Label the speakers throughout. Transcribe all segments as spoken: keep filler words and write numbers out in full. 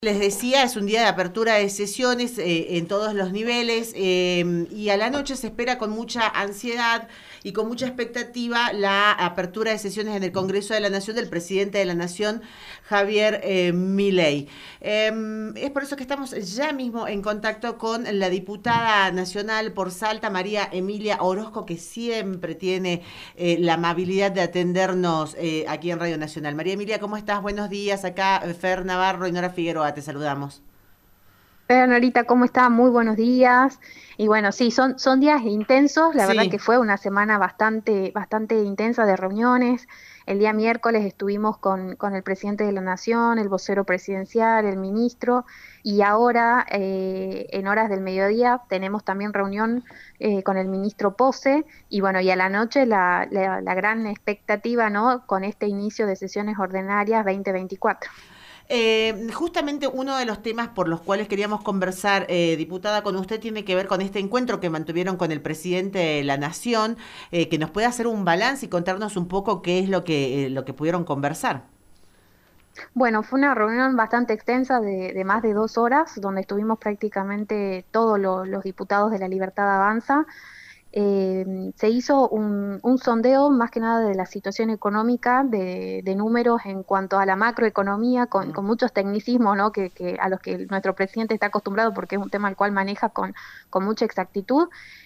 Speaker 1: Les decía, es un día de apertura de sesiones eh, en todos los niveles eh, y a la noche se espera con mucha ansiedad y con mucha expectativa la apertura de sesiones en el Congreso de la Nación del presidente de la Nación, Javier eh, Milei. Eh, es por eso que estamos ya mismo en contacto con la diputada nacional por Salta, María Emilia Orozco, que siempre tiene eh, la amabilidad de atendernos eh, aquí en Radio Nacional. María Emilia, ¿cómo estás? Buenos días. Acá Fer Navarro y Nora Figueroa, te saludamos.
Speaker 2: Hola, Norita, ¿cómo está? Muy buenos días. Y bueno, sí, son, son días intensos. La verdad que
Speaker 1: Sí.
Speaker 2: fue una semana bastante, bastante intensa de reuniones. El día miércoles estuvimos con, con el presidente de la Nación, el vocero presidencial, el ministro, y ahora, eh, en horas del mediodía, tenemos también reunión eh, con el ministro Pose. Y bueno, y a la noche la, la, la gran expectativa, ¿no? Con este inicio de sesiones ordinarias veinte veinticuatro.
Speaker 1: Eh, justamente uno de los temas por los cuales queríamos conversar, eh, diputada, con usted tiene que ver con este encuentro que mantuvieron con el presidente de la Nación, eh, que nos puede hacer un balance y contarnos un poco qué es lo que, eh, lo que pudieron conversar.
Speaker 2: Bueno, fue una reunión bastante extensa de, de más de dos horas, donde estuvimos prácticamente todos lo- los diputados de la Libertad Avanza. Eh, Se hizo un, un sondeo más que nada de la situación económica, de, de números en cuanto a la macroeconomía, con,
Speaker 1: Mm.
Speaker 2: con muchos tecnicismos, ¿no? que, que a los que nuestro presidente está acostumbrado porque es un tema al cual maneja con, con mucha exactitud.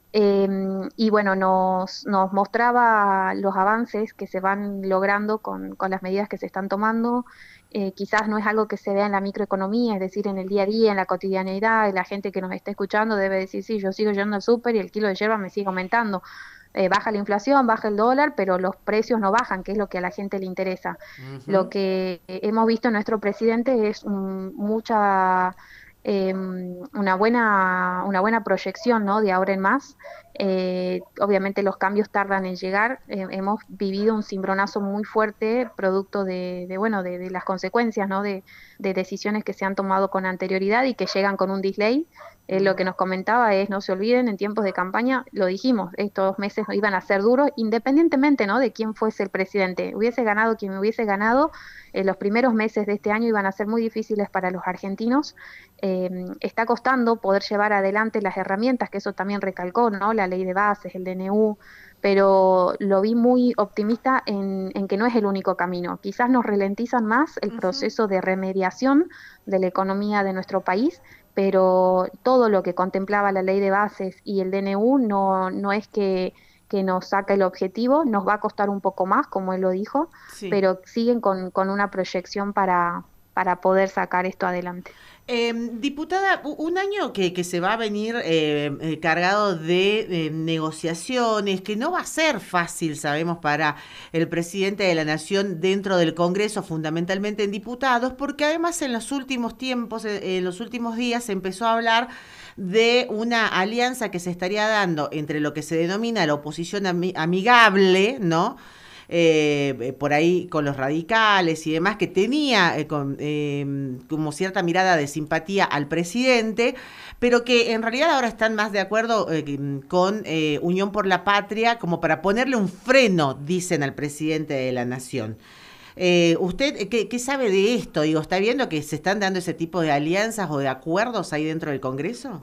Speaker 2: Em, y bueno, nos, nos mostraba los avances que se van logrando con, con las medidas que se están tomando. Eh, quizás no es algo que se vea en la microeconomía, es decir, en el día a día, en la cotidianeidad, y la gente que nos está escuchando debe decir, sí, yo sigo yendo al súper y el kilo de yerba me sigue aumentando. Eh, baja la inflación, baja el dólar, pero los precios no bajan, que es lo que a la gente le interesa. Lo
Speaker 1: Ujú.
Speaker 2: que hemos visto en nuestro presidente es un- mucha eh, una buena, una buena proyección, ¿no? De ahora en más. Eh, obviamente los cambios tardan en llegar. Eh, hemos vivido un cimbronazo muy fuerte, producto de, de, bueno, de, de las consecuencias, ¿no? De, de decisiones que se han tomado con anterioridad y que llegan con un delay. Eh, lo
Speaker 1: Mm.
Speaker 2: que nos comentaba es, no se olviden, en tiempos de campaña, lo dijimos, estos meses iban a ser duros, independientemente, ¿no? De quién fuese el presidente. Hubiese ganado quien hubiese ganado, eh, los primeros meses de este año iban a ser muy difíciles para los argentinos. Eh, Está costando poder llevar adelante las herramientas, que eso también recalcó, ¿no? La ley de bases, el D N U, pero lo vi muy optimista en, en que no es el único camino. Quizás nos ralentizan más el
Speaker 1: Ujú.
Speaker 2: proceso de remediación de la economía de nuestro país, pero todo lo que contemplaba la ley de bases y el D N U no, no es que, que nos saque el objetivo, nos va a costar un poco más, como él lo dijo,
Speaker 1: Sí.
Speaker 2: pero siguen con, con una proyección para, para poder sacar esto adelante.
Speaker 1: Eh, diputada, u- un año que, que se va a venir eh, eh, cargado de eh, negociaciones, que no va a ser fácil, sabemos, para el presidente de la Nación dentro del Congreso, fundamentalmente en diputados, porque además en los últimos tiempos, eh, en los últimos días, se empezó a hablar de una alianza que se estaría dando entre lo que se denomina la oposición ami- amigable, ¿no? Eh, por ahí con los radicales y demás, que tenía eh, con, eh, como cierta mirada de simpatía al presidente, pero que en realidad ahora están más de acuerdo eh, con eh, Unión por la Patria, como para ponerle un freno, dicen al presidente de la Nación. Eh, ¿Usted eh, qué, qué sabe de esto? Digo, ¿está viendo que se están dando ese tipo de alianzas o de acuerdos ahí dentro del Congreso?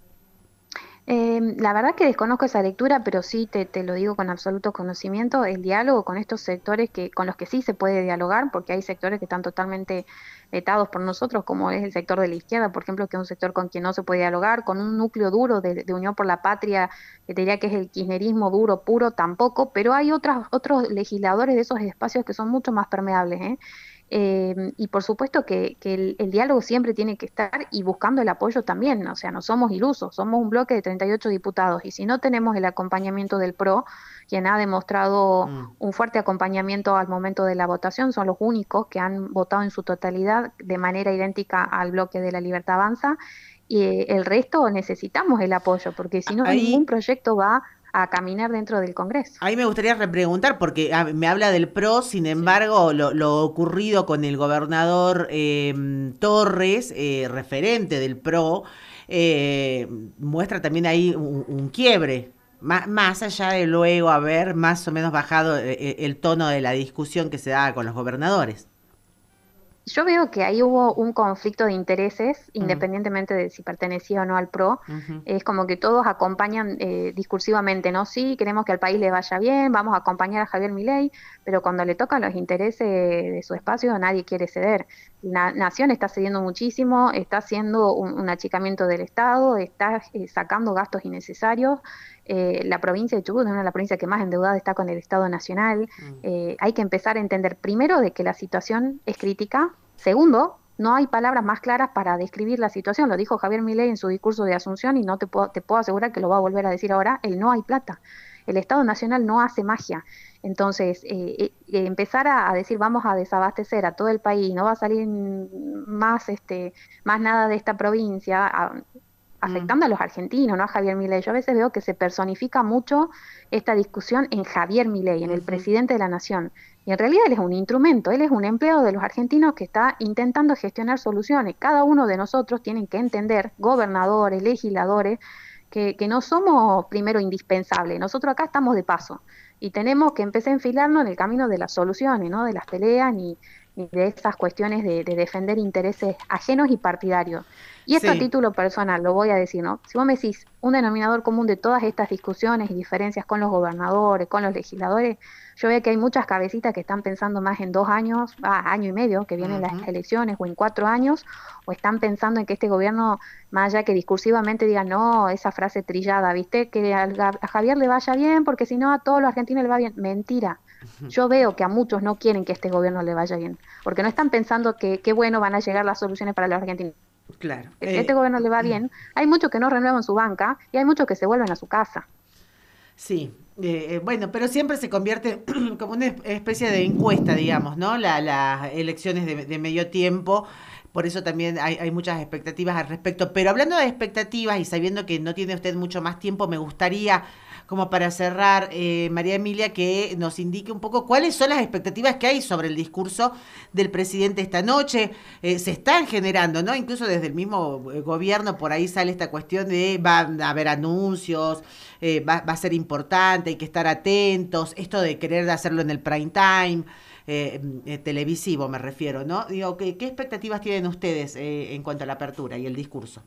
Speaker 2: Eh, la verdad que desconozco esa lectura, pero sí te, te lo digo con absoluto conocimiento, el diálogo con estos sectores que, con los que sí se puede dialogar, porque hay sectores que están totalmente vetados por nosotros, como es el sector de la izquierda, por ejemplo, que es un sector con quien no se puede dialogar, con un núcleo duro de, de Unión por la Patria, que te diría que es el kirchnerismo duro, puro, tampoco, pero hay otras, otros legisladores de esos espacios que son mucho más permeables, ¿eh? Eh, y por supuesto que, que el, el diálogo siempre tiene que estar y buscando el apoyo también, ¿no? O sea, no somos ilusos, somos un bloque de treinta y ocho diputados y si no tenemos el acompañamiento del PRO, quien ha demostrado
Speaker 1: Mm.
Speaker 2: un fuerte acompañamiento al momento de la votación, son los únicos que han votado en su totalidad de manera idéntica al bloque de la Libertad Avanza, y eh, el resto necesitamos el apoyo, porque si no, ningún
Speaker 1: Ahí
Speaker 2: proyecto va a caminar dentro del Congreso.
Speaker 1: Ahí me gustaría repreguntar, porque ah, me habla del PRO, sin embargo, lo, lo ocurrido con el gobernador eh, Torres, eh, referente del PRO, eh, muestra también ahí un, un quiebre, más, más allá de luego haber más o menos bajado eh, eh, el tono de la discusión que se da con los gobernadores.
Speaker 2: Yo veo que ahí hubo un conflicto de intereses,
Speaker 1: Mm,
Speaker 2: independientemente de si pertenecía o no al PRO.
Speaker 1: ujú,
Speaker 2: Es como que todos acompañan eh, discursivamente, ¿no? Sí, queremos que al país le vaya bien, vamos a acompañar a Javier Milei, pero cuando le tocan los intereses de su espacio, nadie quiere ceder. La nación está cediendo muchísimo, está haciendo un, un achicamiento del Estado, está eh, sacando gastos innecesarios. Eh, la provincia de Chubut es una de las provincias que más endeudada está con el Estado Nacional.
Speaker 1: mm,
Speaker 2: Eh, hay que empezar a entender primero de que la situación es crítica. Segundo, no hay palabras más claras para describir la situación. Lo dijo Javier Milei en su discurso de Asunción y no te puedo, te puedo asegurar que lo va a volver a decir ahora, el no hay plata. El Estado Nacional no hace magia. Entonces, eh, eh, eh, empezar a, a decir vamos a desabastecer a todo el país, no va a salir más, este, más nada de esta provincia, a-
Speaker 1: mm,
Speaker 2: afectando a los argentinos, no a Javier Milei. Yo a veces veo que se personifica mucho esta discusión en Javier Milei, en el
Speaker 1: ujú.
Speaker 2: presidente de la nación. Y en realidad él es un instrumento, él es un empleado de los argentinos que está intentando gestionar soluciones. Cada uno de nosotros tiene que entender, gobernadores, legisladores, que, que no somos primero indispensables. Nosotros acá estamos de paso y tenemos que empezar a enfilarnos en el camino de las soluciones, ¿no? De las peleas ni, ni de esas cuestiones de, de defender intereses ajenos y partidarios. Y esto a
Speaker 1: Sí.
Speaker 2: título personal, lo voy a decir, ¿no? Si vos me decís un denominador común de todas estas discusiones y diferencias con los gobernadores, con los legisladores, yo veo que hay muchas cabecitas que están pensando más en dos años, ah, año y medio, que vienen las
Speaker 1: Ujú.
Speaker 2: elecciones, o en cuatro años, o están pensando en que este gobierno, más allá que discursivamente diga, no, esa frase trillada, ¿viste? Que a, a Javier le vaya bien, porque si no a todos los argentinos le va bien. Mentira. Yo veo que a muchos no quieren que este gobierno le vaya bien, porque no están pensando que qué bueno van a llegar las soluciones para los argentinos.
Speaker 1: Claro.
Speaker 2: Que si a este
Speaker 1: Eh,
Speaker 2: gobierno le va bien, hay muchos que no renuevan su banca y hay muchos que se vuelven a su casa.
Speaker 1: Sí, eh, eh, bueno, pero siempre se convierte como una es- especie de encuesta, digamos, ¿no? La- las elecciones de, de medio tiempo, por eso también hay, hay muchas expectativas al respecto. Pero hablando de expectativas y sabiendo que no tiene usted mucho más tiempo, me gustaría, como para cerrar, eh, María Emilia, que nos indique un poco cuáles son las expectativas que hay sobre el discurso del presidente esta noche. Eh, se están generando, ¿no? Incluso desde el mismo eh, gobierno por ahí sale esta cuestión de va a haber anuncios, eh, va, va, a ser importante, hay que estar atentos, esto de querer hacerlo en el prime time, eh, eh, televisivo me refiero, ¿no? Digo, ¿qué, qué expectativas tienen ustedes eh, en cuanto a la apertura y el discurso?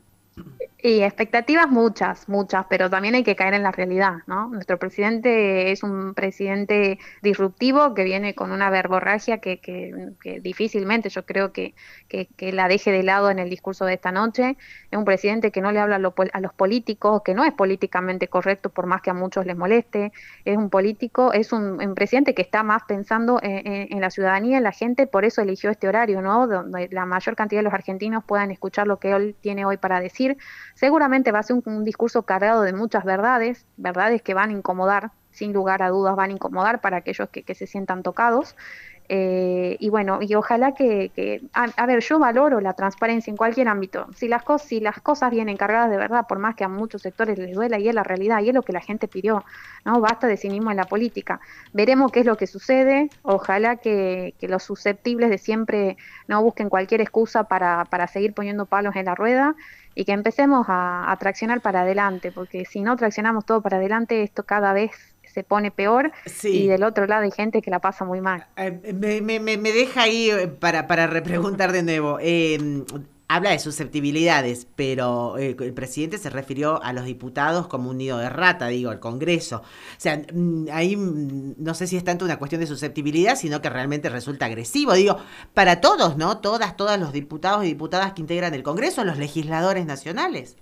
Speaker 2: Y expectativas muchas, muchas, pero también hay que caer en la realidad, ¿no? Nuestro presidente es un presidente disruptivo que viene con una verborragia que, que, que difícilmente yo creo que, que, que la deje de lado en el discurso de esta noche. Es un presidente que no le habla a, lo pol- a los políticos, que no es políticamente correcto por más que a muchos les moleste. Es un político, es un, un presidente que está más pensando en, en- en la ciudadanía, en la gente, por eso eligió este horario, ¿no? Donde la mayor cantidad de los argentinos puedan escuchar lo que él tiene hoy para decir. Seguramente va a ser un, un discurso cargado de muchas verdades, verdades que van a incomodar, sin lugar a dudas van a incomodar para aquellos que, que se sientan tocados. Eh, y bueno, y ojalá que, que a, a, ver, yo valoro la transparencia en cualquier ámbito. Si las, cosas, si las cosas vienen cargadas de verdad, por más que a muchos sectores les duela, y es la realidad, y es lo que la gente pidió, ¿no? Basta de cinismo en la política. Veremos qué es lo que sucede. Ojalá que, que los susceptibles de siempre no busquen cualquier excusa para, para seguir poniendo palos en la rueda y que empecemos a, a traccionar para adelante, porque si no traccionamos todo para adelante, esto cada vez se pone peor y
Speaker 1: Sí,
Speaker 2: del otro lado hay gente que la pasa muy mal.
Speaker 1: eh, me, me, me, me deja ahí eh, para, para repreguntar de nuevo. Eh, habla de susceptibilidades, pero eh, el presidente se refirió a los diputados como un nido de rata, digo, al Congreso. O sea, mm, ahí mm, no sé si es tanto una cuestión de susceptibilidad, sino que realmente resulta agresivo. Digo, para todos, ¿no? Todas, todas los diputados y diputadas que integran el Congreso, los legisladores nacionales.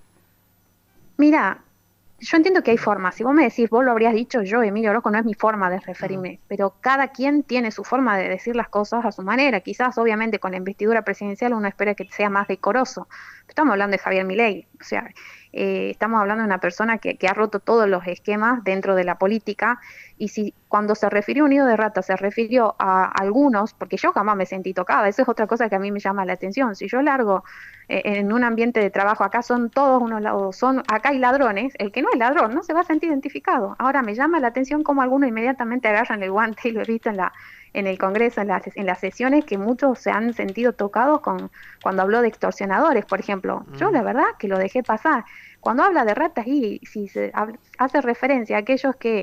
Speaker 2: Mira, yo entiendo que hay formas. Si vos me decís, vos lo habrías dicho, yo, Emilio Orozco, no es mi forma de
Speaker 1: Mm,
Speaker 2: referirme, pero cada quien tiene su forma de decir las cosas a su manera. Quizás, obviamente, con la investidura presidencial uno espera que sea más decoroso. Estamos hablando de Javier Milei, o sea, eh, estamos hablando de una persona que, que ha roto todos los esquemas dentro de la política. Y si cuando se refirió a un nido de rata se refirió a algunos, porque yo jamás me sentí tocada, eso es otra cosa que a mí me llama la atención. Si yo largo eh, en un ambiente de trabajo, acá son todos unos lados, son, acá hay ladrones, el que no es ladrón no se va a sentir identificado. Ahora me llama la atención cómo algunos inmediatamente agarran el guante y lo he visto en la, en el Congreso, en las, en las sesiones, que muchos se han sentido tocados con, cuando habló de extorsionadores, por ejemplo. Yo
Speaker 1: mm,
Speaker 2: la verdad que lo dejé pasar. Cuando habla de ratas y si se habla- hace referencia a aquellos que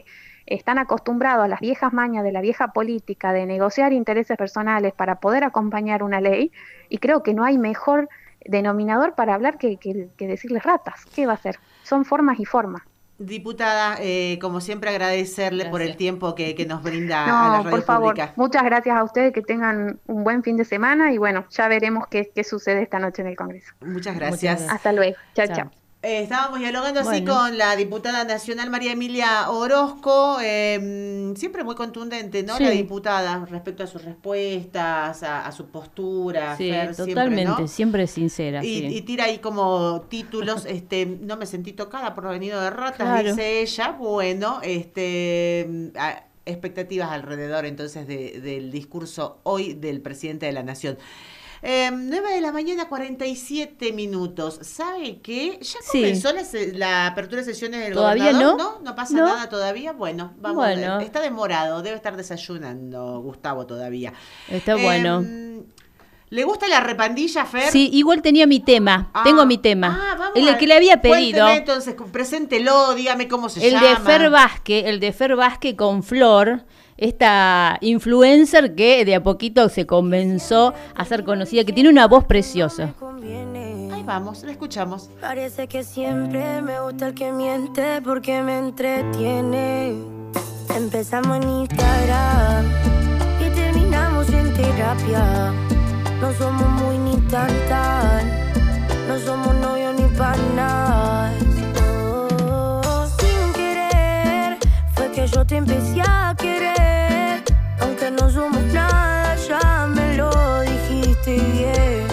Speaker 2: están acostumbrados a las viejas mañas de la vieja política, de negociar intereses personales para poder acompañar una ley, y creo que no hay mejor denominador para hablar que, que, que decirles ratas. ¿Qué va a hacer? Son formas y formas.
Speaker 1: Diputada, eh, como siempre agradecerle gracias por el tiempo que, que nos brinda
Speaker 2: no,
Speaker 1: a la radio
Speaker 2: por favor,
Speaker 1: pública.
Speaker 2: Muchas gracias a ustedes, que tengan un buen fin de semana y bueno, ya veremos qué, qué sucede esta noche en el Congreso.
Speaker 1: Muchas gracias.
Speaker 2: Muchas gracias. Hasta luego. Chao, chao.
Speaker 1: Eh, estábamos dialogando así
Speaker 2: bueno.
Speaker 1: con la diputada nacional María Emilia Orozco, eh, siempre muy contundente, ¿no? Sí. La diputada respecto a sus respuestas, a, a su postura.
Speaker 3: Sí,
Speaker 1: Fer,
Speaker 3: totalmente,
Speaker 1: siempre, ¿no?
Speaker 3: siempre sincera.
Speaker 1: Y,
Speaker 3: sí.
Speaker 1: y tira ahí como títulos, este, no me sentí tocada por haber venido de ratas,
Speaker 3: claro.
Speaker 1: dice ella. Bueno, este, a, expectativas alrededor entonces de, del discurso hoy del presidente de la Nación. Eh, nueve de la mañana, cuarenta y siete minutos. ¿Sabe qué? ¿Ya comenzó sí. la, la apertura de sesiones del
Speaker 3: ¿Todavía
Speaker 1: gobernador?
Speaker 3: no?
Speaker 1: ¿No? ¿No pasa
Speaker 3: ¿No?
Speaker 1: nada todavía? Bueno, vamos
Speaker 3: bueno.
Speaker 1: a ver. Está demorado, debe estar desayunando Gustavo todavía.
Speaker 3: Está eh, bueno.
Speaker 1: ¿Le gusta la repandilla, Fer?
Speaker 3: Sí, igual tenía mi tema. Ah, Tengo mi tema.
Speaker 1: Ah, vamos
Speaker 3: el
Speaker 1: a...
Speaker 3: que le había pedido.
Speaker 1: Cuénteme, entonces, preséntelo, dígame cómo se
Speaker 3: el
Speaker 1: llama.
Speaker 3: El de Fer Vázquez, el de Fer Vázquez con Flor, esta influencer que de a poquito se comenzó a ser conocida, que tiene una voz preciosa.
Speaker 1: Ahí vamos, la escuchamos.
Speaker 4: Parece que siempre me gusta el que miente porque me entretiene. Empezamos en Instagram y terminamos en terapia. No somos muy ni tan tan, no somos novios ni panas. Oh, sin querer fue que yo te empecé a querer, aunque no somos nada, ya me lo dijiste bien.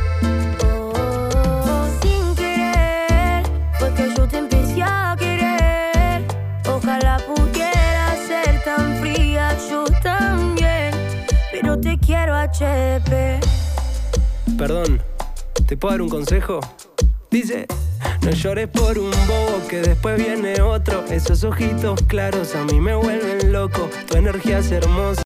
Speaker 4: Oh, sin querer fue que yo te empecé a querer. Ojalá pudiera ser tan fría, yo también, pero te quiero H D P.
Speaker 5: Perdón, ¿te puedo dar un consejo? Dice, no llores por un bobo que después viene otro. Esos ojitos claros a mí me vuelven loco. Tu energía es hermosa.